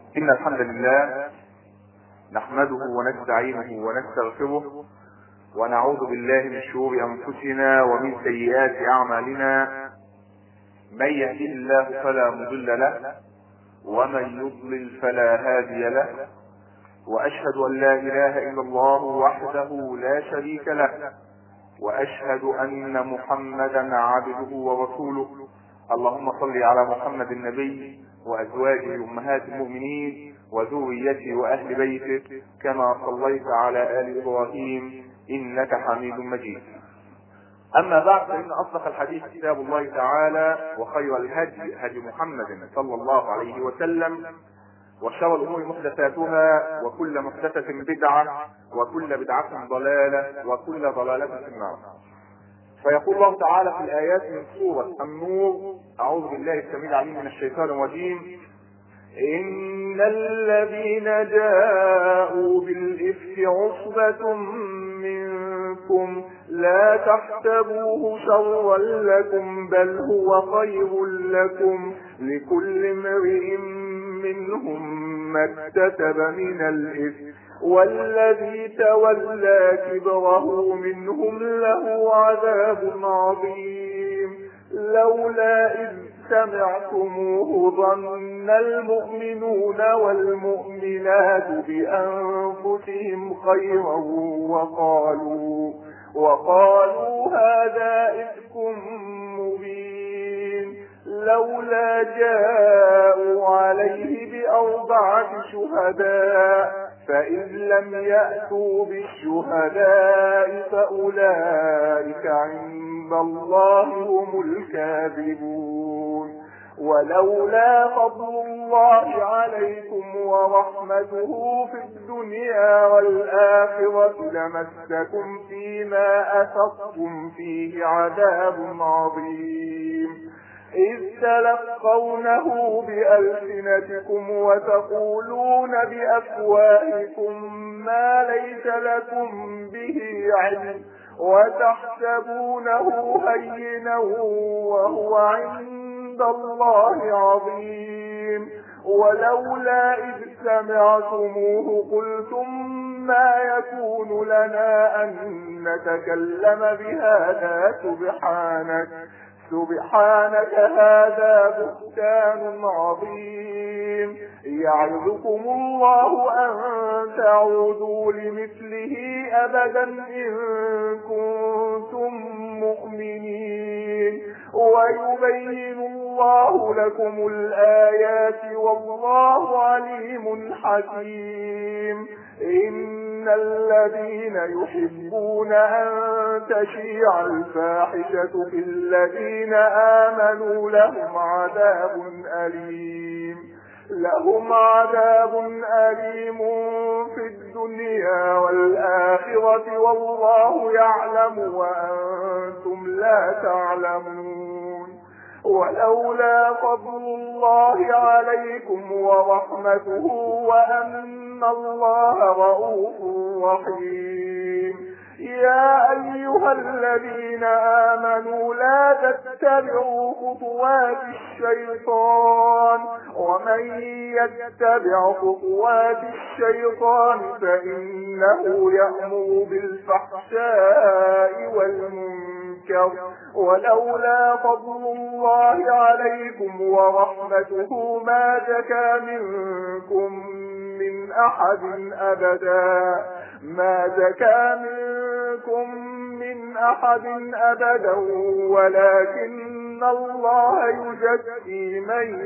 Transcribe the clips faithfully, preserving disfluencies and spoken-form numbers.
إن الحمد لله نحمده ونستعينه ونستغفره ونعوذ بالله من شرور أنفسنا ومن سيئات أعمالنا. من يهده الله فلا مضل له ومن يضلل فلا هادي له، وأشهد أن لا إله إلا الله وحده لا شريك له، وأشهد أن محمدا عبده ورسوله. اللهم صل على محمد النبي وأزواجه أمهات المؤمنين وذريته وأهل بيته كما صليت على آل إبراهيم إنك حميد مجيد. أما بعد، فإن أصدق الحديث كتاب الله تعالى، وخير الهدي هدي محمد صلى الله عليه وسلم، وشر الأمور محدثاتها، وكل محدثة بدعة، وكل بدعة ضلالة، وكل ضلالة في النار. فيقول الله تعالى في الآيات من سورة النور: أعوذ بالله السميع العليم من الشيطان الرجيم: إن الذين جاءوا بالإفك عصبة منكم لا تحسبوه شرا لكم بل هو خير لكم، لكل امرئ منهم ما اكتسب من الإثم، والذي تولى كبره منهم له عذاب عظيم. لولا إذ سمعتموه ظن المؤمنون والمؤمنات بأنفسهم خيرا وقالوا وقالوا هذا إفك مبين. لولا جاءوا عليه بأربعة شهداء فإذ لم يأتوا بالشهداء فأولئك عند الله هم الكاذبون. ولولا فضل الله عليكم ورحمته في الدنيا والآخرة لمسكم فيما أفضتم فيه عذاب عظيم، إذ تلقونه بألسنتكم وتقولون بأفواهكم ما ليس لكم به علم، وتحسبونه هينا وهو عند الله عظيم. ولولا إذ سمعتموه قلتم ما يكون لنا أن نتكلم بهذا سبحانك سبحانك هذا بهتان عظيم. يعظكم الله أن تعودوا لمثله أبدا إن كنتم مؤمنين، ويبين الله لكم الآيات والله عليم حكيم. إن الذين يحبون أن تشيع الفاحشة في الذين آمنوا لهم عذاب أليم لهم عذاب أليم في الدنيا والآخرة والله يعلم وأنتم لا تعلمون. ولولا فضل الله عليكم ورحمته وأن الله رؤوف رحيم. يا أيها الذين آمنوا لا تتبعوا خطوات الشيطان، ومن يتبع خطوات الشيطان فإنه يأمر بالفحشاء والمنكر. ولولا فضل الله عليكم ورحمته ما زكى منكم من أحد أبدا ما زكى منكم من أحد أبدا ولكن الله يزكي من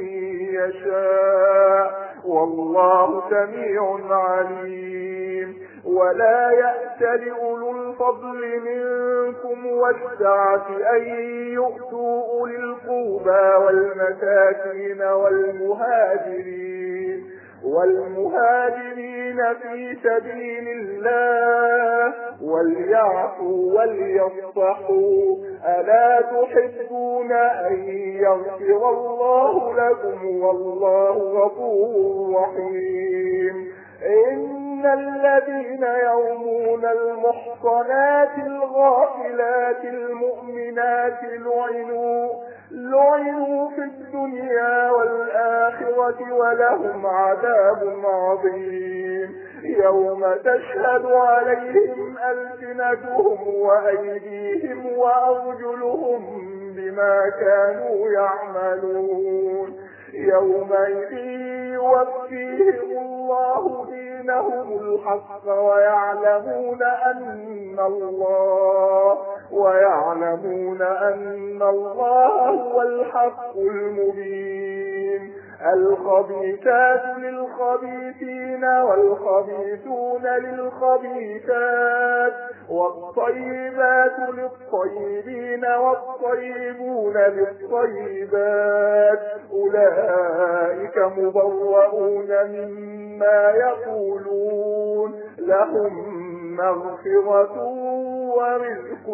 يشاء والله سميع عليم. ولا يأتل أولو الفضل منكم والسعة أن يؤتوا أولي القربى والمساكين والمهاجرين والمهاجرين في سبيل الله وليعفوا وليصفحوا. ألا تحبون أن يغفر الله لكم والله غفور رحيم. إن الذين يرمون المحصنات الغافلات المؤمنات لعنوا لعنوا في الدنيا والآخرة ولهم عذاب عظيم يوم تشهد عليهم ألسنتهم وأيديهم وأرجلهم بما كانوا يعملون يومئذ يوفيهم الله دينهم الحق ويعلمون أن الله ويعلمون أن الله هو الحق المبين الخبيثات للخبيثين والخبيثون للخبيثات والطيبات للطيبين والطيبون للطيبات أولئك مبرؤون مما يقولون لهم مغفرة ورزق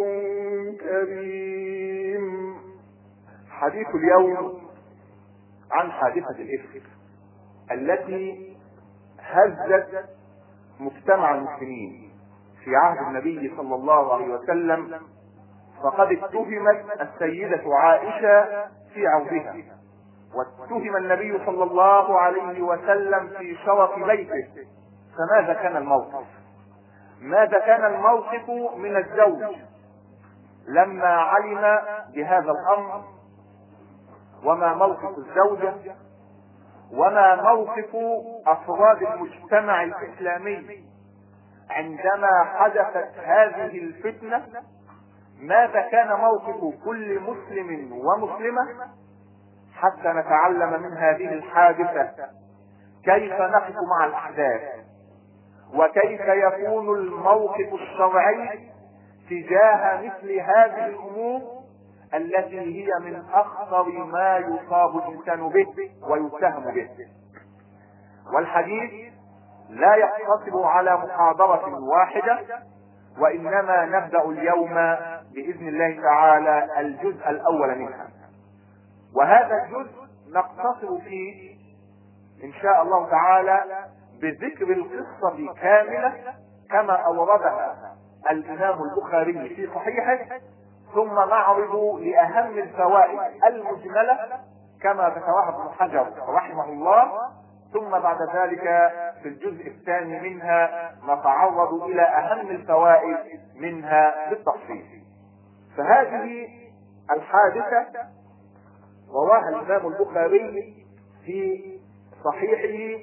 كريم. حديث اليوم عن حادثة الإفك التي هزت مجتمع المسلمين في عهد النبي صلى الله عليه وسلم، فقد اتهمت السيدة عائشة في عودها، واتهم النبي صلى الله عليه وسلم في شرف بيته. فماذا كان الموقف؟ ماذا كان الموقف من الزوج لما علم بهذا الأمر؟ وما موقف الزوجة؟ وما موقف أفراد المجتمع الإسلامي عندما حدثت هذه الفتنة؟ ماذا كان موقف كل مسلم ومسلمة حتى نتعلم من هذه الحادثة كيف نقف مع الأحداث، وكيف يكون الموقف الشرعي تجاه مثل هذه الأمور التي هي من أخطر ما يصاب الإنسان به ويتهم به. والحديث لا يقتصر على محاضرة واحدة، وإنما نبدأ اليوم بإذن الله تعالى الجزء الأول منها، وهذا الجزء نقتصر فيه إن شاء الله تعالى بذكر القصة كاملة كما أوردها الإمام البخاري في صحيحه، ثم نعرض لأهم الفوائد المجملة كما ذكرها ابن حجر رحمه الله، ثم بعد ذلك في الجزء الثاني منها نتعرض إلى أهم الفوائد منها بالتفصيل. فهذه الحادثة رواها الإمام البخاري في صحيحه،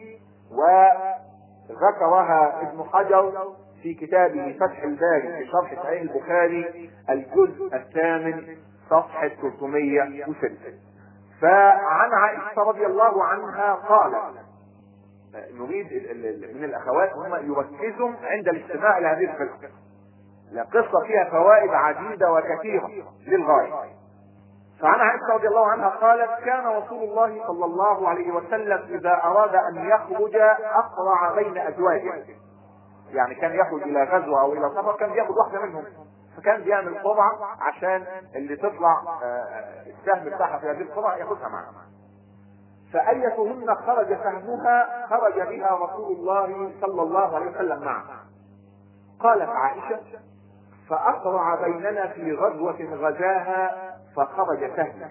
وذكرها ابن حجر في كتابه فتح الباري في شرح صحيح البخاري الجزء الثامن صفحة ثلاثمائة وستة. فعن عائشة رضي الله عنها قالت، نريد من الأخوات هم يركزوا عند الاستماع إلى هذه القصة، القصة فيها فوائد عديدة وكثيرة للغاية. فعن عائشة رضي الله عنها قالت: كان رسول الله صلى الله عليه وسلم إذا أراد أن يخرج أقرع بين أزواجه، يعني كان يخرج إلى غزوة أو إلى سفر كان ياخذ واحدة منهم، فكان بيعمل قرعة عشان اللي تطلع السهم بتاعها في هذه القرعة ياخذها معه. فأيتهن خرج سهمها خرج بها رسول الله صلى الله عليه وسلم معه. قالت عائشة: فأقرع بيننا في غزوة غزاها فخرج سهمه،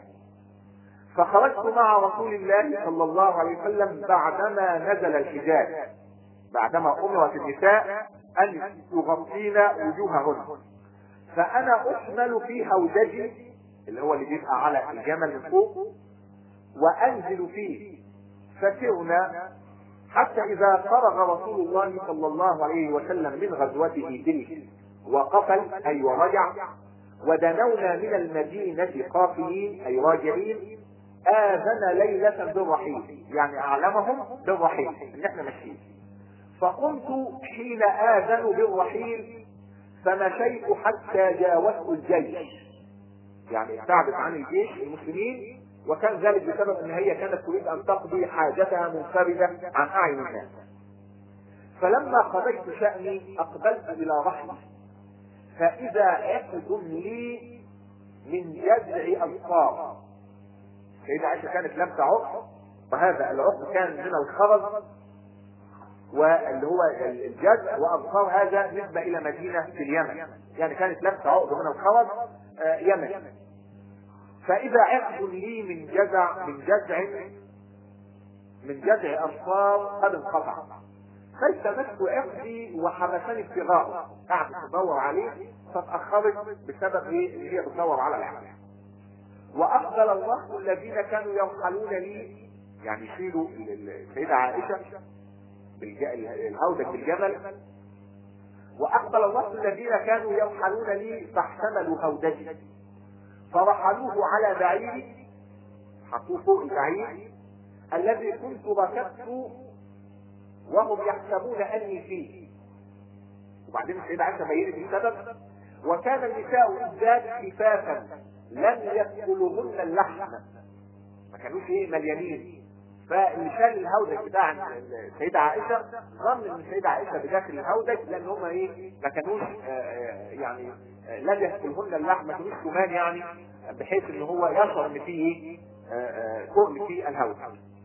فخرجت مع رسول الله صلى الله عليه وسلم بعدما نزل الحجاب، بعدما أمرت النساء أن يغطين وجوههن، فأنا أحمل في هودجي اللي هو اللي بيبقى على الجمل من فوق وأنزل فيه، فسرنا حتى إذا فرغ رسول الله صلى الله عليه وسلم من غزوته تلك وقفل أي ورجع، ودنونا من المدينة قافلين أي راجعين، آذن ليلة بالرحيل، يعني أعلمهم بالرحيل إن احنا ماشيين. فقمت حين آذنوا بالرحيل فمشيت حتى جاوزت الجيش، يعني ابتعدت عن الجيش المسلمين، وكان ذلك بسبب ان هي كانت تريد ان تقضي حاجتها منفردة عن اعين الناس. فلما قضيت شأني اقبلت الى رحلي، فاذا عقد لي من جذع اظفار. سيدة عائشة كانت لابسة عقد، وهذا العقد كان من الخرز واللي هو الجذع، واظفار هذا نسبة الى مدينة في اليمن، يعني كانت لابسة عقد من الخرز يمن. فاذا عقد لي من جذع من جذع من جذع اصفار قد انقطع، فالتمست عقدي وحبسني ابتغاءه، قعدت تدور عليه فتاخرت بسبب ايه؟ اللي هي بتدور على العقد. واقبل الوقت الذين كانوا يرحلون لي، يعني يشيلوا السيده عائشه الهودج بالجمل، واقبل الوقت الذين كانوا يرحلون لي فاحتملوا هودجي فرحلوه على بعيري، حطوه فوق البعير الذي كنت ركبت وهم يحسبون اني فيه. وبعدين السيدة عائشة بينت السبب: وكان النساء بالذات خفافا لم يدخلهن اللحم، ما كانوش ايه مليانين. فاللي شال الهودج بتاع السيدة عائشة ظن ان السيدة عائشة بداخل الهودج، لان هم ايه ما كانوش آآ يعني آآ لم يدخلهن اللحم، ما كانوش كمان يعني بحيث ان هو يشعر ان فيه ايه كل في الهودج.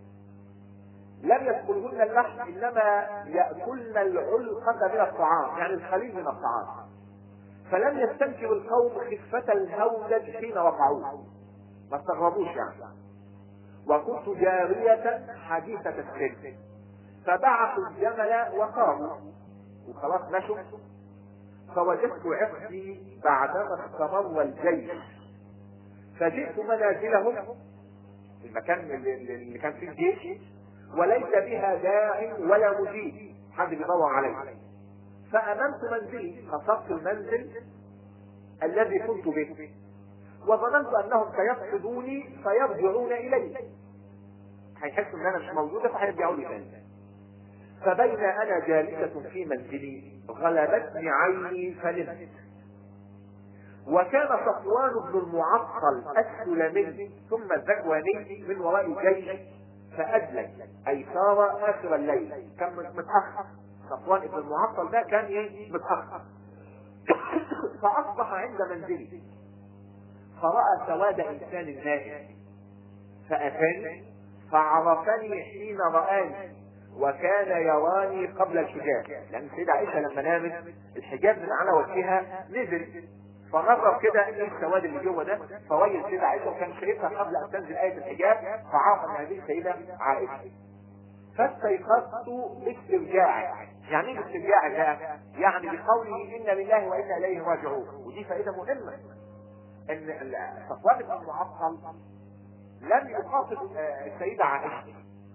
لم يدخلهن اللحم انما ياكلن العلقة من الطعام، يعني القليل من الطعام. فلم يستنكر القوم خفة الهودج حين وقعوه، ما استغربوش يعني. وكنت جارية حديثة السن، فبعثوا الجمل وقاموا وخلاص مشوا، فوجدت عقدي بعدما استمر الجيش، فجئت منازلهم، المكان اللي كان فيه الجيش، وليس بها داع ولا مجيب، حد بيدور عليه. فأمنت منزلي، خطبت المنزل الذي كنت به، وظننت أنهم سيفقدوني فيرجعون إلي، هيحسوا ان انا مش موجودة فهيرجعوا لي تاني. فبين انا جالسة في منزلي غلبتني عيني فنمت، وكان صفوان بن المعطل السلمي ثم الذكواني من وراء الجيش فأدلج، اي صار اخر الليل، كان متأخر. صفوان بن المعطل ده كان ايه متأخر. فاصبح عند منزلي فرأى سواد انسان نائم فأتاني فعرفني حين رآني، وكان يراني قبل الحجاب، لأن السيدة عائشة لما نامت الحجاب من على وجهها نزل، فنظر كده ايه السواد اللي جوه ده، فوجد السيدة عائشة وكان شايفها قبل أن تنزل آية الحجاب، فعرف أن هذه السيدة عائشة. فاستيقظت باسترجاعي. يعني ايه باسترجاعي ده؟ يعني بقوله إن لله وإنا إليه راجعون. ودي فائدة مهمة، إن صفوان بن المعطل لم يخاطب السيدة عائشة،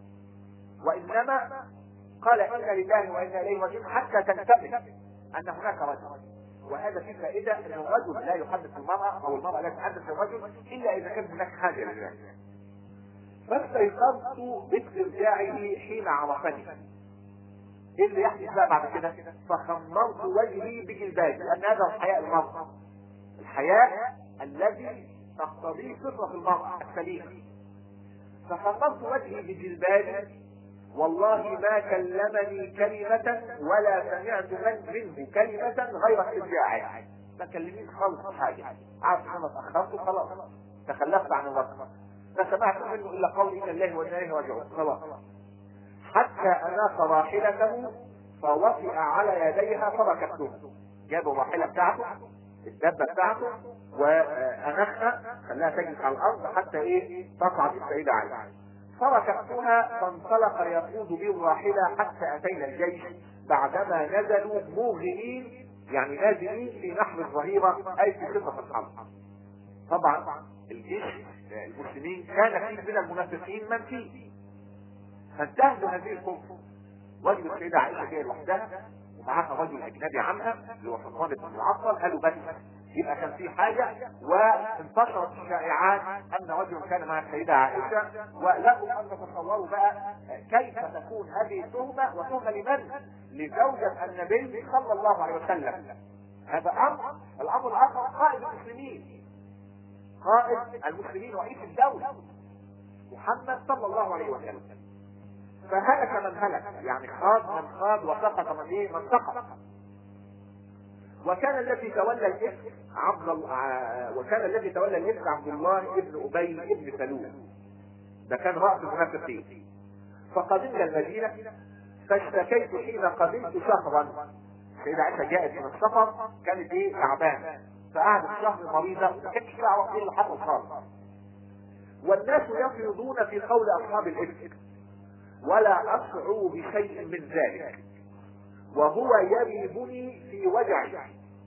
وإنما قال إن لله وإنا إليه راجعون حتى تنتبه أن هناك رجل. وهذا فيه فائدة أن الرجل لا يحدث المرأة أو المرأة لا تحدث الرجل إلا إذا كان هناك حاجة لذلك. فاستيقظت باسترجاعه حين عرفني. إيه اللي يحدث بقى بعد كده؟ فخمرت وجهي بجلبابي، لأن هذا الحياء المرأة، الحياء الذي تقتضيه فطرة المرأة السليمة. فخمرت وجهي بجلبابي، والله ما كلمني كلمة ولا سمعت من منه كلمة غير استرجاعه، ما كلمني خالص حاجة، عارف انا اتأخرت وخلاص تخلفت عن الوقت، ما سمعت منه الا قولي ان الله وانا اليه راجعون خلاص. حتى اناخ راحلته فوطئ على يديها فركبته، جابوا الراحلة بتاعته الدبة بتاعته وانخها خلاها تجلس على الارض حتى ايه تصعد السيدة عائشة، فركبتها فانطلق يقود بي الراحلة حتى اتينا الجيش، بعدما نزلوا موغلين يعني نازلين في نحر الظهيرة اي في خطة الحرب. طبعا الجيش المسلمين كان فيه من المنافقين من فيه، فانتهزوا هذه الفرصة. وجدوا السيدة عائشة جاية لوحدها ومعاها رجل اجنبي عنها اللي هو صفوان بن المعطل، قالوا بس يبقى كان في حاجة، وانتشرت الشائعات ان رجل كان مع السيدة عائشة، ولكم ان تتصوروا بقى كيف تكون هذه التهمة، وتهمة لمن؟ لزوجة النبي صلى الله عليه وسلم. هذا امر. الامر الاخر قائد المسلمين، قائد المسلمين رئيس الدولة محمد صلى الله عليه وسلم. فهلك من هلك، يعني خاض من خاض وسقط من ايه من سقط. وكان الذي تولى الاسم عبد الله وكان الذي تولى الاسم عبد الله ابن ابي ابن سلول، ده كان رأس المنافقين. فقدمنا المدينة فاشتكيت حين قدمت شهرا. السيدة عائشة جاءت من السفر كانت ايه تعبانة، فقعدت شهر مريضة وما كانتش تعرف ايه اللي حصل خالص. والناس يفرضون في قول اصحاب الافك ولا اشعر بشيء من ذلك، وهو يريبني في وجعي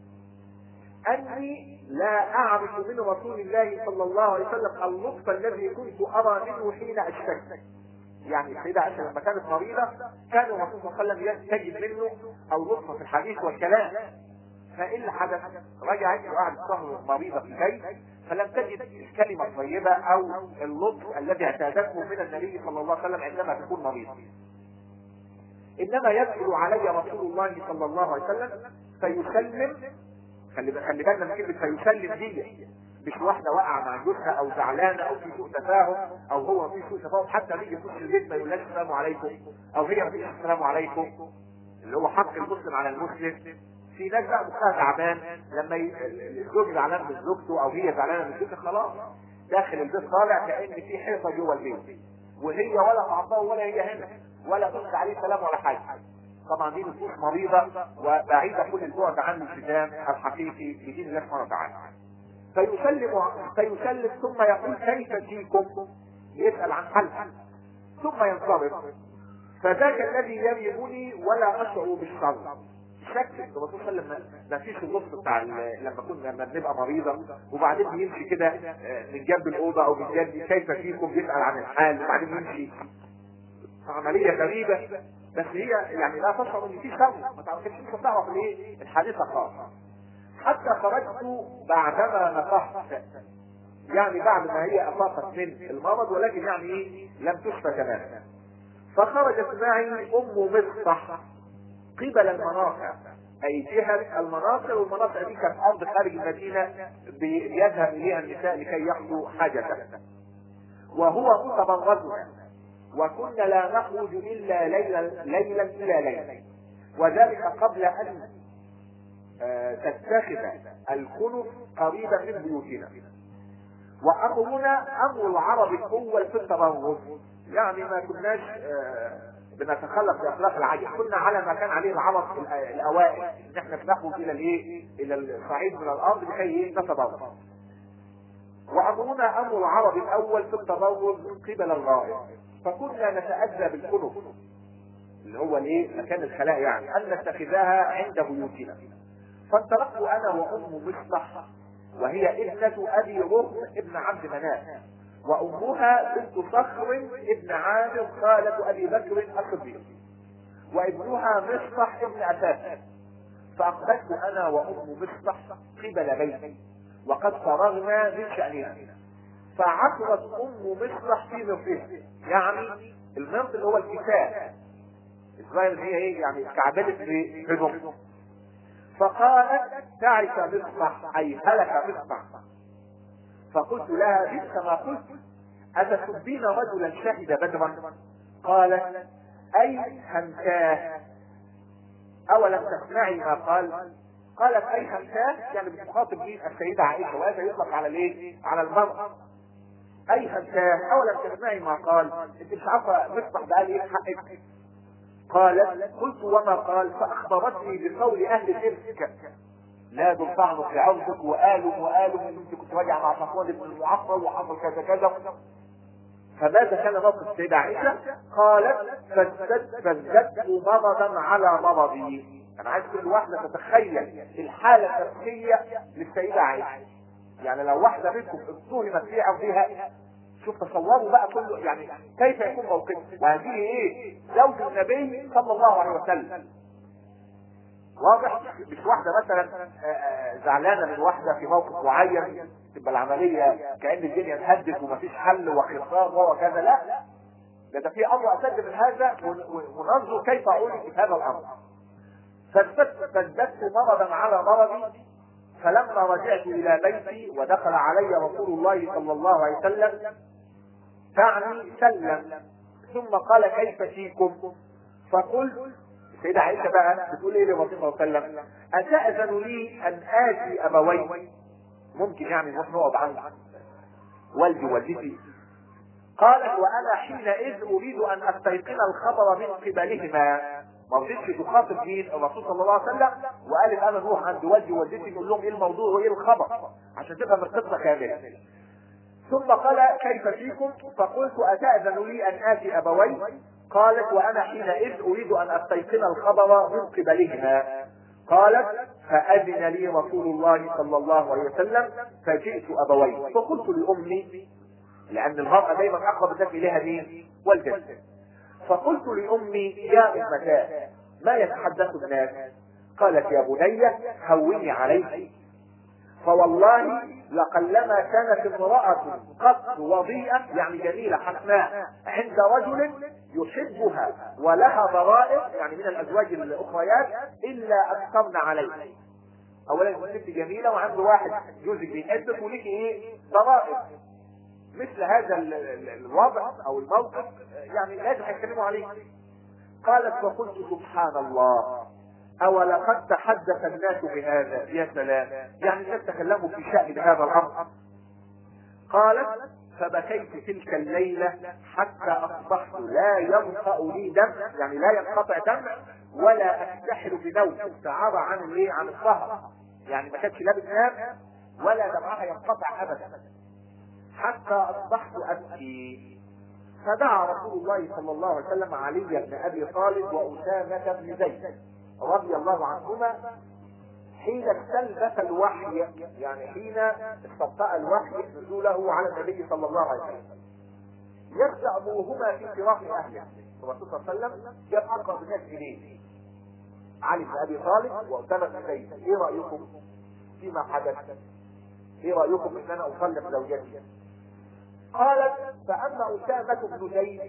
اني لا اعرف من رسول الله صلى الله عليه وسلم اللطف الذي كنت ارى منه حين اشتكي. يعني السيدة عائشة لما كانت مريضة كان الرسول صلى الله عليه وسلم تجد منه اللطف في الحديث والكلام، فايه اللي حدث؟ رجعت وقعدت شهر مريضة في البيت فلم تجد الكلمة الطيبة او اللطف الذي اعتادته من النبي صلى الله عليه وسلم عندما تكون مريضة. انما يدخل علي رسول الله صلى الله عليه وسلم فيسلم، خلي خلي بالنا من كلمة فيسلم دي، مش واحدة وقع مع جوزها او زعلانة او في سوء تفاهم او هو في سوء تفاهم حتى بيجي يخش البيت ما يقولش السلام عليكم او هي ما تقولش السلام عليكم، اللي هو حق المسلم على المسلم. في ناس بقى مخها تعبان لما الزوج زعلان من زوجته او هي زعلانه من زوجته خلاص داخل البيت طالع كأن في حيطه جوه البيت، وهي ولا معطاه ولا هي هنا ولا ترد عليه سلام ولا حاجه. طبعا دي نفوس مريضه وبعيده كل البعد عن الالتزام الحقيقي بدين الله سبحانه وتعالى. فيسلم فيسلم ثم يقول كيف فيكم؟ يسال عن حالها ثم ينصرف. فذاك الذي يريبني ولا اشعر بالشر. شك الرسول صلى الله عليه وسلم ما فيش اللطف بتاع لما كنا لما بنبقى مريضه وبعدين بيمشي كده من جنب الاوضه او من جنب كيف فيكم بيسال عن الحال وبعدين يمشي. عمليه غريبه بس هي يعني لا تشعر ان في شر، ما تعرفش تعرف ليه الحادثه خاصه. حتى خرجت بعدما نقحت، يعني بعد ما هي افاقت من المرض ولكن يعني ايه لم تشفى تماما. فخرجت معي ام مصطح قبل المناطق، اي جهة المناطق، والمناطق دي كانت ارض خارج المدينة بيذهب اليها النساء لكي يقضوا حاجتها، وهو متبرزها، وكنا لا نخرج الا ليلا ليلا الى ليل، وذلك قبل ان تتخذ الكنف قريبا من بيوتنا. وامرنا امر العرب الاول في التبرز، يعني ما كناش بنتخلق باخلاق العجم، كنا على ما كان عليه العرب الاوائل ان احنا بنخرج الى الايه الى الصعيد من الارض لكي نتبرز. وامرنا امر العرب الاول في التبرز قبل الغائب، فكنا نتاذى بالكنف اللي هو الايه مكان الخلاء، يعني ان نتخذها عند بيوتنا. فانطلقت انا وام مصطح وهي ابنة ابي رهم ابن عبد مناف، وامها بنت صخر ابن عامر خالة ابي بكر الصديق، وابنها مصطح ابن اساس. فاقبلت انا وام مصطح قبل بيتي وقد فرغنا من شأننا، فعثرت ام مصطح في مرفها، يعني المرف اللي هو الكساء الظاهر ان هي ايه يعني كعبلت في هدوم. فقالت تعس مصطح اي هلك مصطح. فقلت لها بئس ما قلت، أتسبين رجلا شهد بدرا؟ قالت أي همتاه، أولم تسمعي ما قال؟ قالت أي همتاه، يعني بتخاطب مين؟ السيدة عائشة، وهذا يطلق على الايه؟ على المرأة. أي همتاه أولم تسمعي ما قال؟ أنت مش عارفة مصطح ده قال ايه حقك؟ قالت قلت وما قال؟ فأخبرتني بقول أهل الإفك لا دول طعنوا في عرضك وقالوا وقالوا ان انت كنت راجع مع صفوان بن المعطل وحصل كذا كذا. فماذا كان موقف السيدة عائشة؟ قالت فازددت مرضا على مرضي. انا عايز كل واحدة تتخيل الحالة النفسية للسيدة عائشة، يعني لو واحدة منكم اتهمت في عرضها، شوف تصوروا بقى كله يعني كيف يكون موقفها. وهذه ايه؟ زوج النبي صلى الله عليه وسلم. واضح؟ مش واحدة مثلا زعلانة من واحدة في موقف معين تبقى العملية كأن الدنيا انهدت ومفيش حل وخصام وكذا، لا ده ده في امر اشد من هذا، وننظر كيف اعولج في هذا الامر. فازددت مرضا على مرضي، فلما رجعت الى بيتي ودخل علي رسول الله صلى الله عليه وسلم تعني سلم ثم قال كيف فيكم؟ فقلت السيدة عائشة بقى بتقول ايه للرسول صلى الله عليه وسلم؟ أتأذن لي أن آتي أبوي؟ ممكن يعني نروح نقعد عند والدي ووالدتي. قالت وأنا حينئذ أريد أن أستيقن الخبر من قبلهما. ما رضيتش تخاطب مين؟ الرسول صلى الله عليه وسلم، وقالت أنا نروح عند والدي ووالدتي نقول لهم إيه الموضوع وإيه الخبر عشان تبقى القصة كاملة. ثم قال كيف فيكم؟ فقلت أتأذن لي أن آتي أبوي؟ قالت وأنا حينئذ أريد أن أستيقن الخبر من قبلهما. قالت فأذن لي رسول الله صلى الله عليه وسلم فجئت أبوي فقلت لأمي، لأن المرأة دايما أقرب الناس إليها مين؟ والدتها. فقلت لأمي يا أمتاه ما يتحدث الناس؟ قالت يا بني هوني عليك، فوالله لقلما كانت امرأة قط وضيئة يعني جميلة حسناء عند رجل يحبها ولها ضرائر يعني من الأزواج الأخريات إلا أكثرن عليه. أولا الست جميلة وعنده واحد جوزك بيحبك وليك إيه ضرائر، مثل هذا الوضع أو الموقف يعني لازم هيتكلموا عليه. قالت فقلت سبحان الله أولقد تحدث الناس بهذا، يا سلام، يعني الناس تكلموا في شأن هذا الأمر. قالت فبكيت تلك الليلة حتى أصبحت لا ينقطع لي دم، يعني لا ينقطع دم ولا أستحل بنوم، استعار عن الايه عن السهر، يعني ما كانتش لا بتنام ولا دمعها ينقطع أبدا حتى أصبحت أبكي. فدعا رسول الله صلى الله عليه وسلم علي بن أبي طالب وأسامة بن زيد رضي الله عنهما حين استلبث الوحي، يعني حين استبطأ الوحي نزوله على النبي صلى الله عليه وسلم، يخشى أبوهما في فراق أهله. الرسول صلى الله عليه وسلم جاب أقرب الناس إليه علي بن أبي طالب وأسامة بن زيد، إيه رأيكم فيما حدث؟ إيه رأيكم إن أنا أطلق زوجتي؟ قالت فأما أسامة بن زيد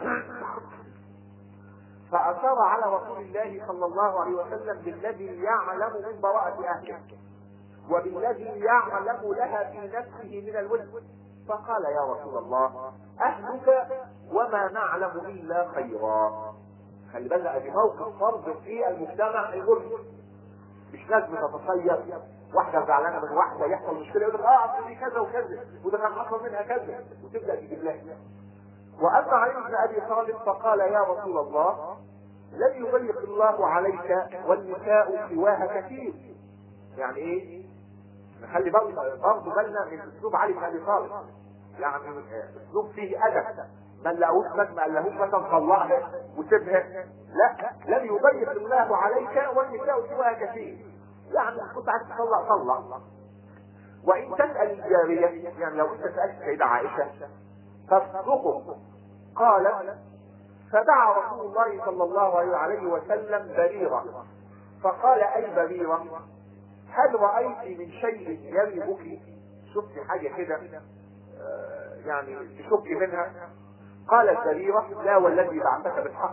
فأشار على رسول الله صلى الله عليه وسلم بالذي يعلم من براءة أهله وبالذي يعلم لها في نفسه من الود، فقال يا رسول الله أهلك وما نعلم إلا خيرا. خلي بالك دي موقف فرض في المجتمع المسلم، مش لازم تتصير واحدة زعلانة من واحدة يحصل مشكلة يقول لك اه اصل دي كذا وكذا وده كان حصل منها كذا وتبدأ تجيب لها. وأما علي بن أبي طالب فقال يا رسول الله لن يضيق الله عليك والنساء سواها كثير. يعني ايه؟ نخلي برضه بالنا من اسلوب علي بن ابي طالب، يعني اسلوب فيه ادب، من لقوش ما قالهوش مثلا طلقها وسيبها، لا، لن يضيق الله عليك والنساء سواها كثير، يعني كنت عايز تطلق طلق. وان تسال الجاريه، يعني لو انت سالت السيده عائشه تصدقه. قالت فدعا رسول الله صلى الله عليه وسلم بريرة فقال اي بريرة هل رأيت من شيء يريبك؟ شفت حاجة كده آه يعني تشك منها؟ قالت بريرة لا والذي بعثك بالحق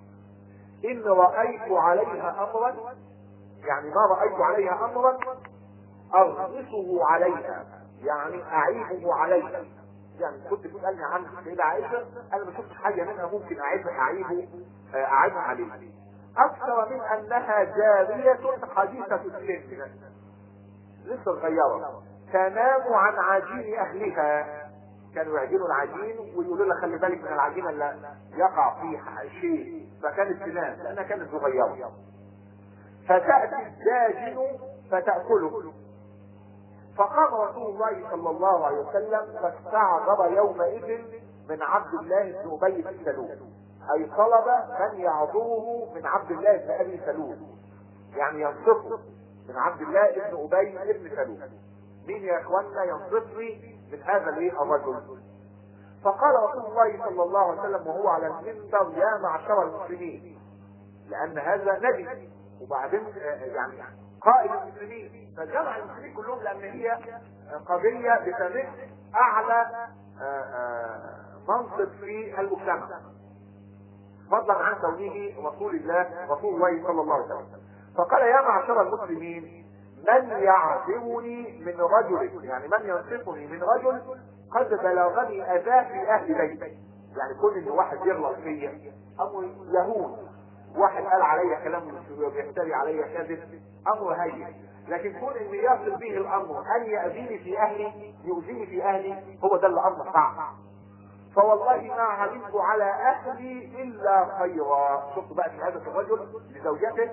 ان رأيت عليها امرا، يعني ما رأيت عليها امرا ارغصه عليها، يعني اعيبه عليها. يعني كنت بتسألني عن سيدة عائشة انا ما شفتش حاجة منها ممكن اعيبها اعيبه اعيبها عليه اكثر من انها جارية حديثة السن لسه صغيرة تنام عن عجين اهلها، كانوا يعجنوا العجين ويقولوا لها خلي بالك من العجين اللي يقع فيه شيء، فكانت تنام لانها كانت صغيرة. فتأتي الداجن فتأكله. فقام رسول الله صلى الله عليه وسلم فاستعذر يومئذ من عبد الله بن ابي بن سلول، اي طلب من يعذره من عبد الله بن ابي سلول، يعني ينصفه من عبد الله بن ابي بن سلول. مين يا اخوانا ينصفني من هذا الايه الرجل؟ فقال رسول الله صلى الله عليه وسلم وهو على المنبر يا معشر المسلمين، لان هذا نبي وبعدين يعني قائد المسلمين، فجمع المسلمين كلهم لان هي قضية بتمس اعلى منصب في المجتمع فضلا عن كونه رسول الله رسول الله صلى الله عليه وسلم. فقال يا معشر المسلمين من يعذرني من رجل، يعني من ينصفني من رجل قد بلغني اذاه في اهل بيتي، يعني كل ان واحد يغلط فيا او يهون، واحد قال عليا كلام ويحتري عليا كذب، امر هين، لكن كون ان يصل به الامر ان يأذيني في اهلي يؤذيني في اهلي هو ده اللي امر صعب. فوالله ما علمت على اهلي الا خيرا. شوفوا بقى شهادة الرجل لزوجته،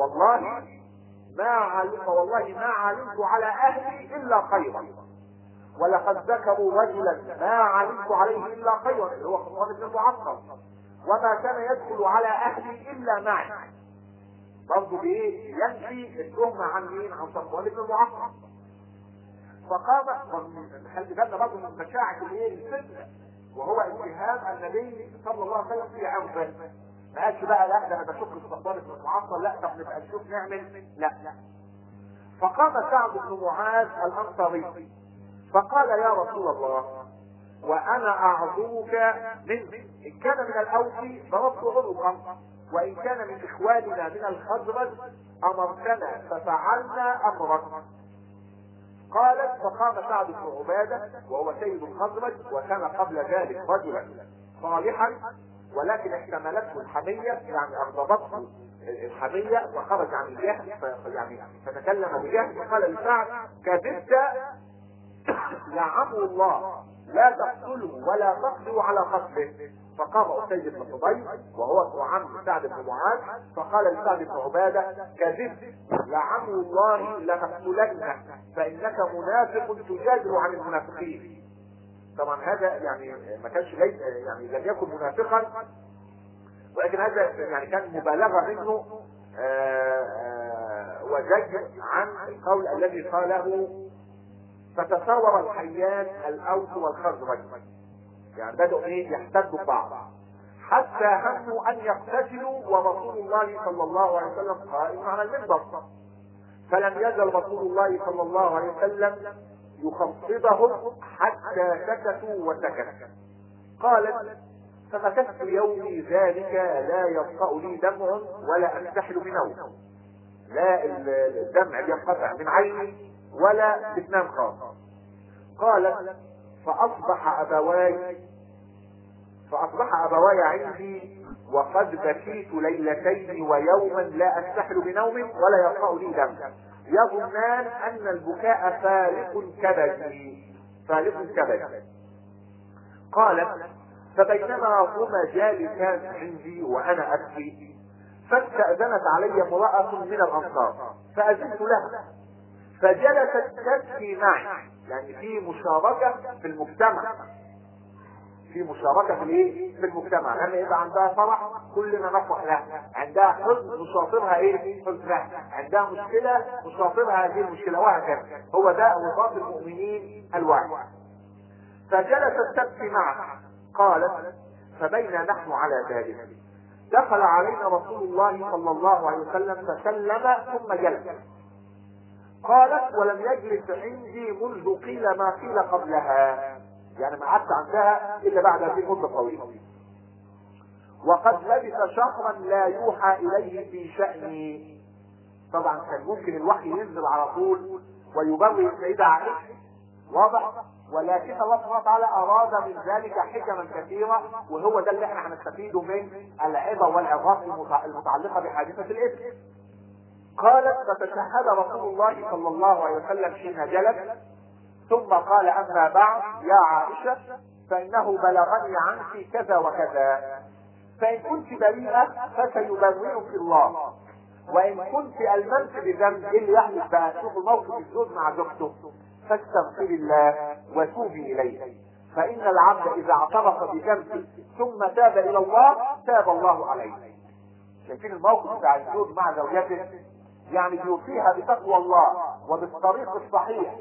والله ما علمت والله ما علمت على اهلي الا خيرا، ولقد ذكروا رجلا ما علمت عليه الا خيرا، اللي هو صفوان بن المعطل، وما كان يدخل على اهلي الا معي. برضه بايه؟ ينفي التهمه عن مين؟ عن صفوان بن المعطل. فقام، خلي بالنا برضه من مشاعر الايه؟ الفتنه، وهو اتهام النبي صلى الله عليه وسلم في عرضه. ما قالش بقى لا ده انا بشك في صفوان بن المعطل، لا طب نبقى نشوف نعمل، لا لا. فقام سعد بن معاذ الانصاري فقال يا رسول الله وانا اعذرك منه، ان كان من الاوفي ضربت عنقا، وان كان من اخواننا من الخزرج امرتنا ففعلنا امرك. قالت فقام سعد بن عباده وهو سيد الخزرج، وكان قبل ذلك رجلا صالحا، ولكن احتملته الحميه، يعني اغضبته الحميه فخرج عن الجهل، يعني فتكلم بجهل، فقال لسعد كذبت لعمر الله لا تقتله ولا تقدروا على قتله. فقام أسيد بن حضير وهو ابن عم سعد بن معاذ فقال لسعد بن عباده كذبت لعمر الله لنقتلنك فانك منافق تجادل عن المنافقين. طبعا هذا يعني ما كانش ليس يعني لم يكن منافقا، ولكن هذا يعني كان مبالغه منه وزجر عن القول الذي قاله فتساور الحيان الاوس والخزرج، يعني بدأوا ايه؟ يحتدوا بعض حتى هموا ان يقتتلوا ورسول الله صلى الله عليه وسلم قائم على المنبر، فلم يزل رسول الله صلى الله عليه وسلم يخفضهم حتى سكتوا وسكت. قالت فمكثت يومي ذلك لا يبقى لي دمع ولا استحل بنوم، لا الدمع ينقطع من عيني ولا بتنام خالص. قالت فاصبح ابواي فاصبح ابواي عندي وقد بكيت ليلتين ويوما لا استحل بنوم ولا يبقى لي دمع، يظنان ان البكاء فارق كبدي فارق كبدي. قالت فبينما هما جالسان عندي وانا ابكي فاستأذنت علي امرأة من الانصار فاذنت لها فجلست تبكي معي، يعني في مشاركة في المجتمع، في مشاركة في الايه؟ في المجتمع. لما يبقى عندها فرح كلنا نفرح لها، عندها حزن نشاطرها ايه؟ حزنها، عندها مشكلة نشاطرها هذه المشكلة، وهكذا. هو ده رباط المؤمنين الواحد. فجلست تبكي معه. قالت فبينا نحن على ذلك دخل علينا رسول الله صلى الله عليه وسلم فسلم ثم جلس. قالت ولم يجلس عندي منذ قيل ما قيل قبلها، يعني ما قعدت عندها الا بعد هذه المده طويله، وقد لبث شهرا لا يوحى اليه في شأني. طبعا كان ممكن الوحي ينزل على طول ويبرئ السيدة عائشة، واضح، ولكن الله سبحانه وتعالى اراد من ذلك حكما كثيره، وهو ده اللي احنا هنستفيده من العظه والعظات المتعلقه بحادثه الافك. قالت فتشهد رسول الله صلى الله عليه وسلم حين جلس ثم قال اما بعد يا عائشه فانه بلغني عنك كذا وكذا، فان كنت بريئه فسيبرئك الله، وان كنت الممت بذنب اللي يحدث بقى. شوف الموقف الزوج مع زوجته، فاستغفري الله وتوبي اليه، فان العبد اذا اعترف بذنبه ثم تاب الى الله تاب الله عليه. شايفين الموقف بتاع الزوج مع زوجته؟ يعني بيوصيها بتقوى الله وبالطريق الصحيح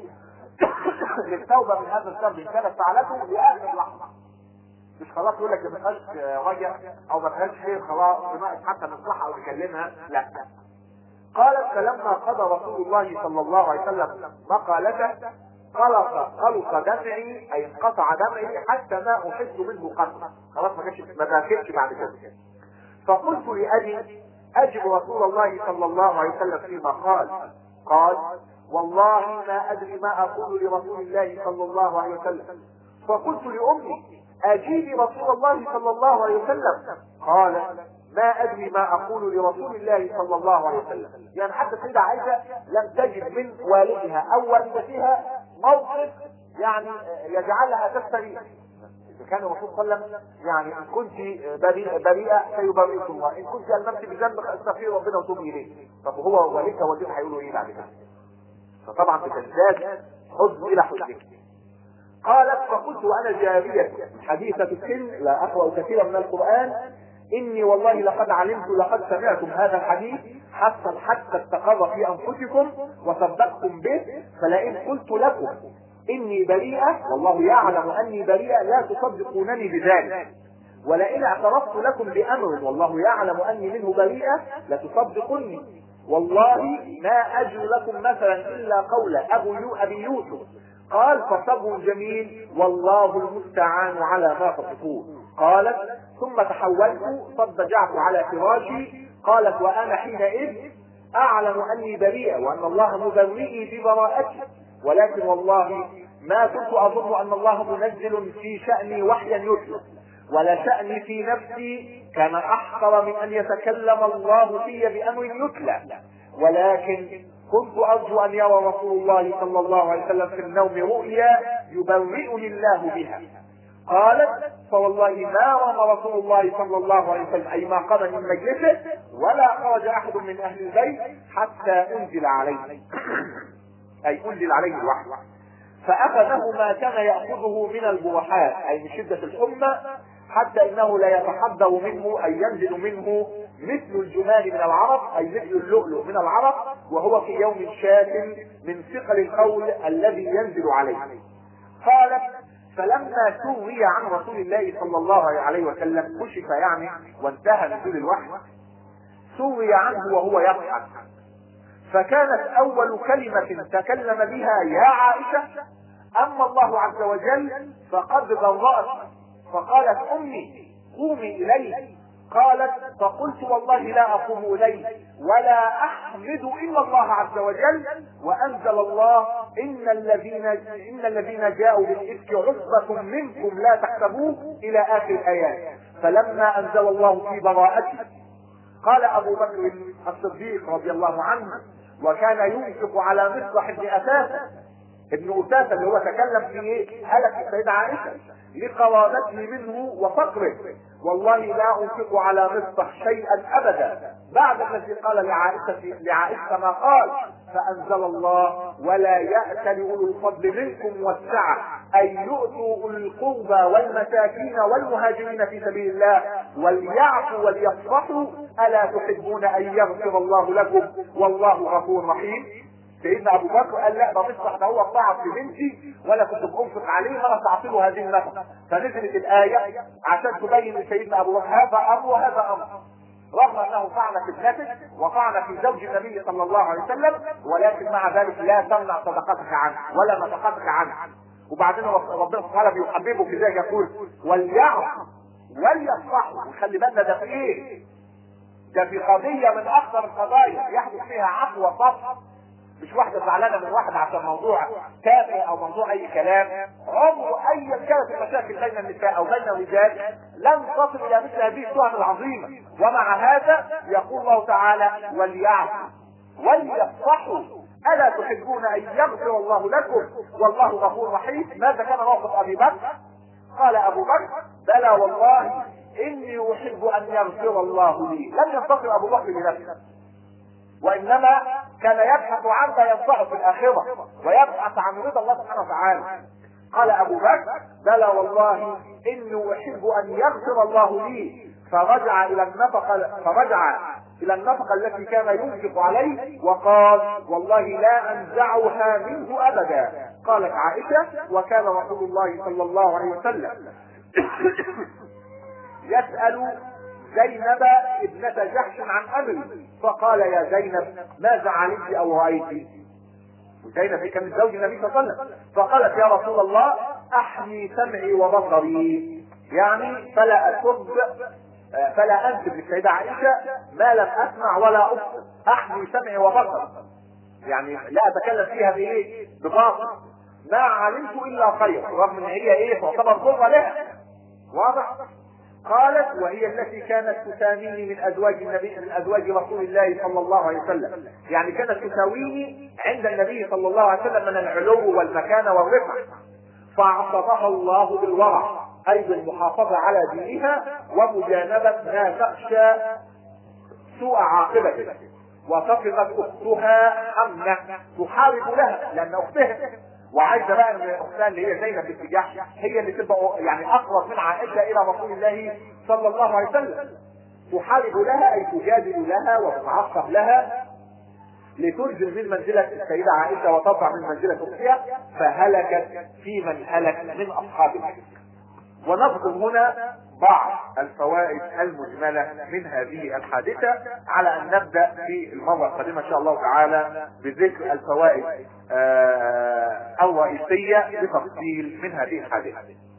للتوبه من هذا الذنب ان كانت فعلته لاخر لحظه، مش خلاص يقول لك ما فيهاش رجع او ما فيهاش خير خلاص بناقص حتى نصحها او نكلمها، لا. قالت فلما قضى رسول الله صلى الله عليه وسلم مقالته قلق قلق دمعي، اي انقطع دمعي حتى ما احس منه قطع، خلاص ما كانش ما باكرش بعد كده. فقلت لأبي اجب رسول الله صلى الله عليه وسلم فيما قال. قال والله ما ادري ما اقول لرسول الله صلى الله عليه وسلم. فقلت لامي اجيبي رسول الله صلى الله عليه وسلم. قال ما ادري ما اقول لرسول الله صلى الله عليه وسلم، يعني حتى السيدة عائشة لم تجد من والدها او والدتها موقف يعني يجعلها تستريح. اذا كان الرسول صلى الله عليه وسلم يعني ان كنت بريئة سيبرئك الله، ان كنت الممت بذنبك استغفري ربنا وتوبي اليه. طب هو والدها والدتها هيقولوا ايه بعد كده؟ فطبعا بتزداد حزن الى حزنك. قالت فقلت وانا جارية حديثة السن لا اقرأ كثيرا من القرآن اني والله لقد علمت لقد سمعتم هذا الحديث حتى حتى استقر في انفسكم وصدقتم به، فلئن قلت لكم اني بريئة والله يعلم اني بريئة لا تصدقونني بذلك، ولئن اعترفت لكم بامر والله يعلم اني منه بريئة لتصدقني، والله ما اجر لكم مثلا الا قول ابو يو ابي يوسف قال فصبر جميل والله المستعان على ما تصفون. قالت ثم تحولت فاضطجعت على فراشي. قالت وانا حينئذ اعلم اني بريئة وان الله مبرئي ببراءتي، ولكن والله ما كنت اظن ان الله منزل في شأني وحيا يتلى، ولا شأني في نفسي كان احقر من ان يتكلم الله في بامر يتلى، ولكن كنت ارجو ان يرى رسول الله صلى الله عليه وسلم في النوم رؤيا يبرئني الله بها. قالت فوالله ما رام رسول الله صلى الله عليه وسلم اي ما قام من مجلسه ولا خرج احد من اهل البيت حتى انزل عليه اي انزل عليه الوحي، فاخذه ما كان ياخذه من البرحاء اي من شده الحمى، حتى انه لا يتحضر منه اي ينزل منه مثل الجمال من العرق اي مثل اللؤلؤ من العرق، وهو في يوم شاك من ثقل القول الذي ينزل عليه. قالت فلما سوي عن رسول الله صلى الله عليه وسلم كشف يعني وانتهى نزول الوحي، سوي عنه وهو يضحك، فكانت اول كلمة تكلم بها يا عائشة اما الله عز وجل فقد برأت، فقالت امي قومي اليه. قالت فقلت والله لا اقوم اليه ولا احمد الا الله عز وجل، وانزل الله ان الذين ان الذين جاءوا بالافك عصبة منكم لا تحسبوه الى اخر الايات. فلما انزل الله في براءته قال ابو بكر الصديق رضي الله عنه وكان ينفق على مصطح بن اثاثة ابن اثاثة اللي هو تكلم في ايه هلك السيدة عائشة لقرابته منه وفقره، والله لا انفق على مصطح شيئا ابدا بعد الذي قال لعائشة لعائشة ما قال، فانزل الله ولا يأت لأولو الفضل منكم والسعة اي يؤتوا اولي القربى والمساكين والمهاجرين في سبيل الله وليعفوا وليصفحوا الا تحبون ان يغفر الله لكم والله غفور رحيم. سيدنا ابو بكر قال لا ده مصطح ده هو طاعت في بنتي وانا كنت بانفق عليه وانا تعطيله هذه النفقه، فنزلت الايه عشان تبين لسيدنا ابو بكر هذا امر وهذا امر، رغم انه طعن في ابنته وطعن في زوج النبي صلى الله عليه وسلم، ولكن مع ذلك لا تمنع صدقتك عنه ولا نفقتك عنه. وبعدين ربنا سبحانه وتعالى بيحببه في ذلك يقول وليعفوا وليصفحوا، وخلي بالنا ده في ايه؟ ده في قضيه من اخطر القضايا يحدث فيها عفو وصفح، مش واحدة زعلانة من واحد عشان موضوع تافه او موضوع اي كلام، عمره ايا كانت المشاكل بين النساء او بين الرجال لن تصل الى مثل هذه التهم العظيمة. ومع هذا يقول الله تعالى وليعفوا وليصفحوا الا تحبون ان يغفر الله لكم والله غفور رحيم. ماذا كان موقف ابي بكر؟ قال ابو بكر بلى والله اني احب ان يغفر الله لي. لم ينتصر ابو بكر لنفسه، وانما كان يبحث عما ينفعه في الاخره ويبحث عن رضا الله سبحانه وتعالى. قال ابو بكر بلى والله اني احب ان يغفر الله لي، فرجع الى النفقه فرجع الى النفقه التي كان ينفق عليه وقال والله لا انزعها منه ابدا. قالت عائشه وكان رسول الله صلى الله عليه وسلم يسأل زينب ابنة جحش عن امره، فقال يا زينب ماذا علمت او رأيت؟ وزينب كانت زوج النبي صلى الله عليه وسلم، فقالت يا رسول الله احمي سمعي وبصري، يعني فلا اسب فلا انسب للسيدة عائشة ما لم اسمع ولا ابصر، احمي سمعي وبصري يعني لا اتكلم فيها بايه؟ بباطل، ما علمت الا خير، رغم ان هي ايه تعتبر ضرة لها، واضح؟ قالت وهي التي كانت تساميني من ازواج النبي من ازواج رسول الله صلى الله عليه وسلم، يعني كانت تساويني عند النبي صلى الله عليه وسلم من العلو والمكانة والرفعة، فعصبها الله بالورع اي بالمحافظة على دينها ومجانبة ما تخشى سوء عاقبته. وصفقت اختها حمنة تحارب لها لان اختها، وعايزه بقى ان اختها اللي هي زينب بنت جحش هي اللي تبقى يعني اقرب من عائشه الى رسول الله صلى الله عليه وسلم، تحارب لها اي تجادل لها وتتعصب لها لتنزل من منزله السيده عائشه وترفع من منزله اختها، فهلكت في من هلك من اصحاب الحديث. ونذكر هنا بعض الفوائد المجمله من هذه الحادثه على ان نبدا في المره القادمه ان شاء الله تعالى بذكر الفوائد الرئيسيه بتفصيل من هذه الحادثه.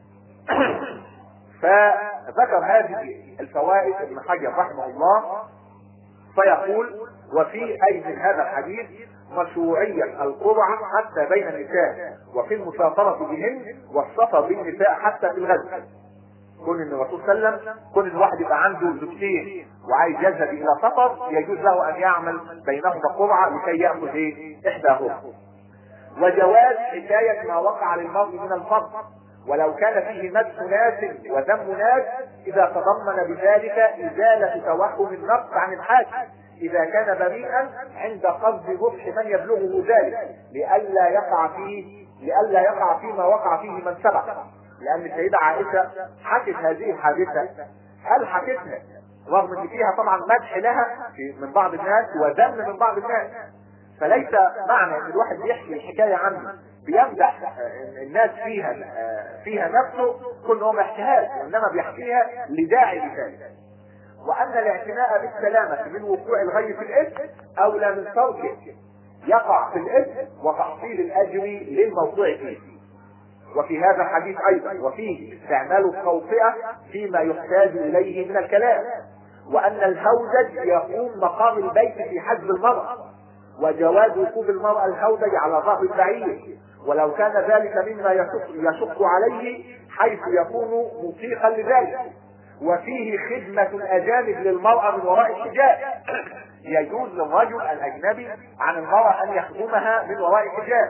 فذكر هذه الفوائد ابن حجر رحمه الله فيقول: وفي اي من هذا الحديث مشروعية القرعة حتى بين النساء وفي المسافرة بهن والسفر بالنساء حتى في الغزو. كون ان الرسول صلى الله عليه وسلم كون ان الواحد يبقى عنده زوجتين وعايز يذهب الى سفر يجوز له ان يعمل بينهما قرعة لكي ياخذ ايه احداهما. وجواز حكاية ما وقع للمرء من الفرض ولو كان فيه مدح ناس وذم ناس اذا تضمن بذلك ازالة توهم النقص عن الحاكم اذا كان بريئا عند قصد ربح من يبلغه ذلك لئلا يقع فيه لئلا يقع فيما وقع فيه من سبق. لان السيدة عائشة حكت هذه الحادثة، هل حكتها رغم ان فيها طبعا مدح لها من بعض الناس وذم من بعض الناس، فليس معنى ان الواحد يحكي الحكاية عنه بيمدح الناس فيها فيها نفسه كل هو ما يحكيهاش، انما بيحكيها لداعي لذلك. وان الاعتناء بالسلامة من وقوع الغي في الاثم اولى من تركه يقع في الاثم وتحصيل الاجر للموضوع فيه. وفي هذا الحديث ايضا وفيه استعمال التوطئة فيما يحتاج اليه من الكلام، وان الهودج يقوم مقام البيت في حجب المرأة، وجواز ركوب المرأة الهودج على ظهر البعير ولو كان ذلك مما يشق, يشق عليه حيث يكون مطيقا لذلك. وفيه خدمة الأجانب للمرأة من وراء الحجاب، يجوز للرجل الأجنبي عن المرأة أن يخدمها من وراء الحجاب.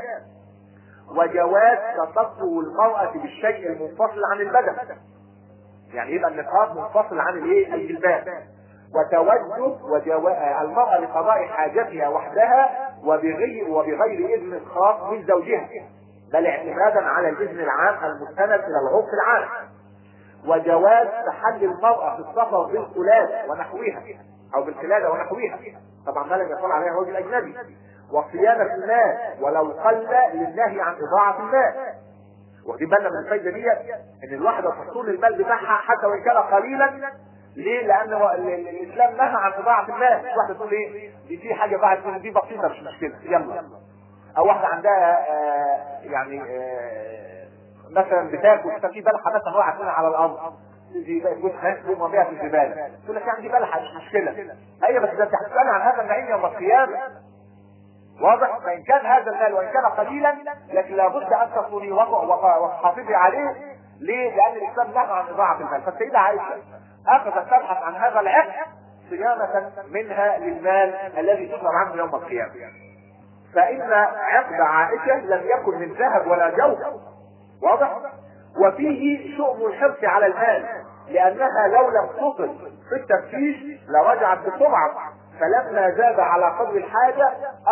وجواز تطفل المرأة بالشيء المنفصل عن البدن، يعني يبقى النقاب منفصل عن الايه الجلباب. وتوجب وجواز المرأة لقضاء حاجتها وحدها وبغير وبغير إذن خاص من زوجها، بل اعتمادا على الإذن العام المستند إلى العرف العام. وجواز تحلي المرأة في السفر بالقلادة ونحوها أو بالقلادة ونحوها، طبعا ما لم يقل عليها رجل أجنبي. وصيانة المال ولو قل للنهي عن إضاعة المال. واخدين بالنا من الفايدة دي إن الواحدة تحصل المال بتاعها حتى وإن كان قليلا. ليه؟ لأن الإسلام نهى عن إضاعة المال. واحدة تقول إيه؟ دي في حاجة بعد دي بسيطة مش مشكلة يلا. أو واحدة عندها آه يعني آه مثلا بتاكل ففي بلحة مثلا وقعت منها على الأرض دي جزء خاص وبيها في الزبالة، تقول لك يعني دي بلحة مش مشكلة. أيوة بس ده أنت هتسألني عن هذا النعيم يوم القيامة. واضح؟ فإن كان هذا المال وإن كان قليلا لكن لابد أن تصوني وتحافظي عليه. ليه؟ لأن الإسلام نهى عن إضاعة المال. فالسيدة عائشة أخذت تبحث عن هذا العقد صيانة منها للمال الذي تسمع عنه يوم القيامة. فإن عقد عائشة لم يكن من ذهب ولا جوهر. واضح؟ وفيه شؤم الحرص على المال، لأنها لو لم تصل في التفتيش لرجعت بسرعة، فلما زاد على قدر الحاجة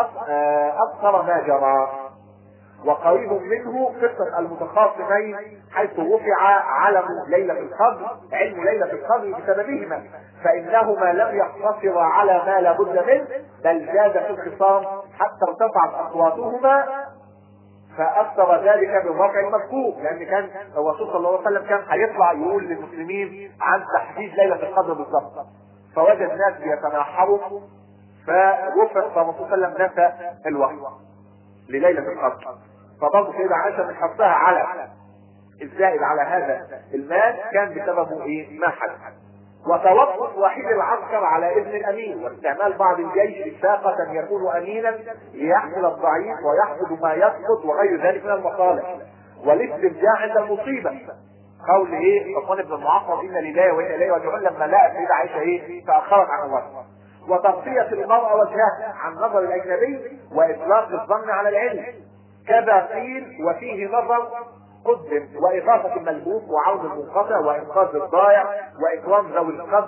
أكثر ما جرى. وقريب منه قصة المتخاصمين حيث رفع علم ليلة القدر علم ليلة القدر بسببهما، فإنهما لم يقتصرا على ما لا بد منه بل زاد في الخصام حتى ارتفعت أصواتهما فأثر ذلك بالواقع المذكور. لأن كان الرسول صلى الله عليه وسلم كان هيطلع يقول للمسلمين عن تحديد ليلة القدر بالضبط، فوجد ناس بيتناحروا فوفق فالرسول صلى الله عليه وسلم نسى الوحي لليلة القدر. فبرضه سيدة عائشة من حرصها على الزائد على هذا المال كان بسببه ايه؟ ما حدث. وتوقف وحيد العسكر على اذن الامين واستعمال بعض الجيش اتفاقة يكون امينا ليحمل الضعيف ويحفظ ما يسقط وغير ذلك من المصالح. والاسترجاع عند المصيبة، قول ايه صفوان بن المعطل ان لله وانا اليه راجعون لما لقى سيدة عائشة ايه تاخرت عن الوقت. وتغطية المرأة وجهها عن نظر الاجنبي واطلاق الظن على العلم كذا قيل وفيه نظر قدم واضافة الملبوس وعوض المنقطع وانقاذ الضائع واكرام ذوي القدر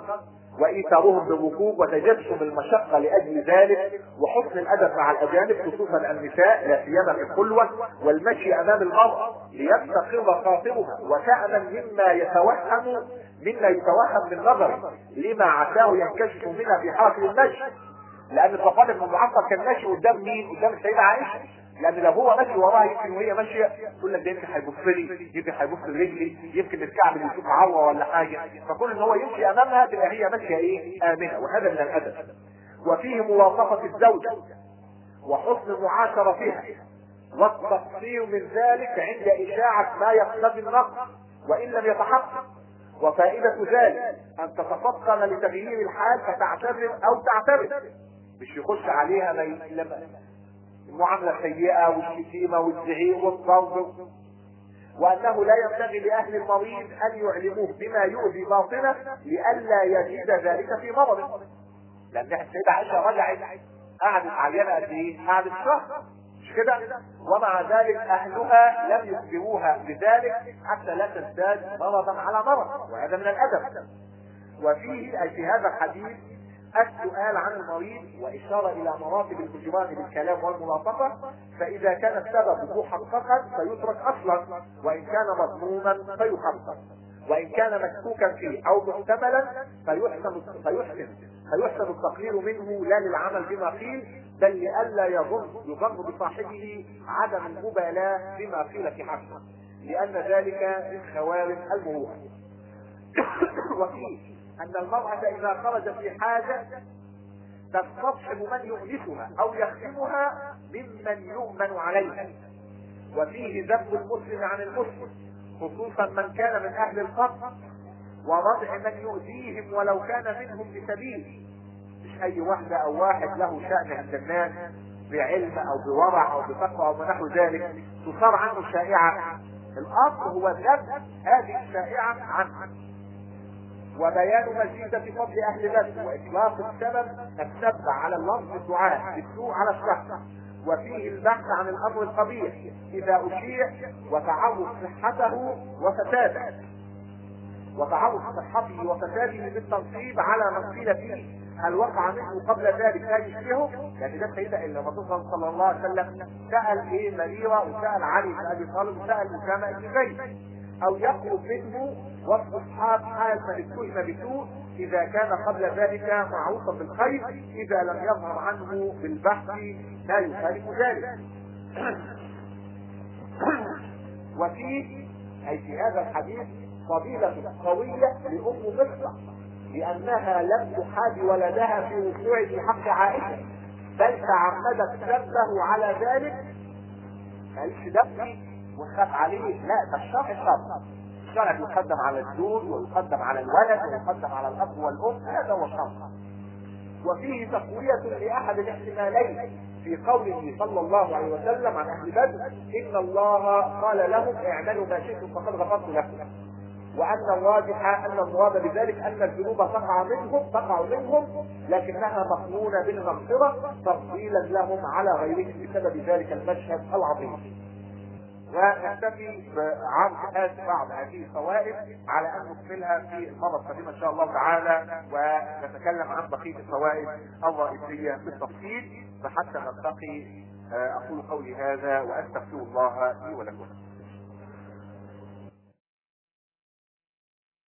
وايثارهم بالركوب وتجسم المشقه لاجل ذلك، وحسن الادب مع الاجانب خصوصا النساء لا سيما في الخلوه، والمشي امام المراه ليستقر خاطرها، وكأنا مما يتوهم مما يتوهم من نظره لما عساه ينكشف منها في حركه المشي. لان صفوان بن المعطل كان ماشي قدام مين؟ قدام السيده عائشه، لان لو هو ماشي وراها يمكن وهي ماشيه تقول لك ده يمكن هيبص لي، يمكن هيبص لرجلي، يمكن الكعب اللي يشوف عوره ولا حاجه، فكون ان هو يمشي امامها تبقى هي ماشيه ايه؟ امنه، وهذا من الادب. وفيه ملاطفه الزوجه وحسن معاشرتها، والتقصير من ذلك عند اشاعه ما يقتضي النقص وان لم يتحقق. وفائده ذلك ان تتفطن لتغيير الحال فتعتذر او تعترف، مش يخش عليها لما المعاملة سيئة والشتيمة والزعيق والضرب. وأنه لا ينبغي لأهل المريض أن يعلموه بما يؤذي باطنه لئلا يزيد ذلك في مرضه. لأن السيدة عائشة رجعت قعدت عينة قد إيه؟ قعدت شهر، مش كده؟ ومع ذلك أهلها لم يخبروها بذلك حتى لا تزداد مرضا على مرض، وهذا من الأدب. وفيه أي في هذا الحديث السؤال عن المريض وإشارة إلى مراتب الهجران بالكلام والملاطفة، فإذا كان السبب محققا فيترك أصلا، وإن كان مضموما فيخفف، وإن كان مشكوكا فيه أو محتملا فيحسن فيحسن فيحسن التقرير منه لا للعمل بما قيل، بل لئلا يظن يظن بصاحبه عدم المبالاة بما قيل في حقه، لأن ذلك من خوارم المروءة. وفيه أن المرأة إذا خرجت في حاجة تستصحب من يؤنسها أو يخدمها ممن يؤمن عليها. وفيه ذب المسلم عن المسلم خصوصا من كان من أهل القتل، وردع من يؤذيهم ولو كان منهم بسبيل، مش أي واحدة أو واحد له شأن عند الناس بعلم أو بورع أو بتقوى أو بنحو ذلك تصار عنه شائعة. الأصل هو ذب هذه الشائعة عنه، وبيان مزيدة فضل أهل بدر وإطلاق السبب السب على اللفظ الدعاء بالسوء على الشخص. وفيه البحث عن الأمر القبيح إذا أشيع وتعرض صحته وفساده وتعرض صحته وفساده بالتنصيب على من قيل فيه هل وقع منه قبل ذلك لا يشبهه. يعني ده سيدنا إلا الرسول صلى الله عليه وسلم سأل إيه مريرة وسأل علي بن أبي طالب وسأل أسامة بن زيد، أو يقرب منه وصف أصحاب حال من اتهم بسوء إذا كان قبل ذلك معروفا بالخير، إذا لم يظهر عنه بالبحث لا يخالف ذلك. وفيه أي في هذا الحديث فضيلة قوية لأم مصطفى، لأنها لم تحاج ولدها في وقوع في حق عائشة، بل تعمدت سبه على ذلك. قالش دفني وخاف عليه، لا، ده الشرع الشرع الشرع يقدم على الزوج ويقدم على الولد ويقدم على الاب والام، هذا هو الشرع. وفيه تقوية لأحد الاحتمالين في قوله صلى الله عليه وسلم عن أهل بدر إن الله قال لهم اعملوا ما شئتم فقد غفرت لكم، وأن الراجح أن المراد بذلك أن الذنوب تقع منهم تقع منهم لكنها مقرونة بالمغفرة تفضيلا لهم على غيرهم بسبب ذلك المشهد العظيم. ونكتفي بعرض بعض هذه الفوائد على ان نكملها في المره القادمه ان شاء الله تعالى، ونتكلم عن بقيه الفوائد الرئيسيه بالتفصيل. فحتى نلتقي اقول قولي هذا واستغفر الله لي ولكم.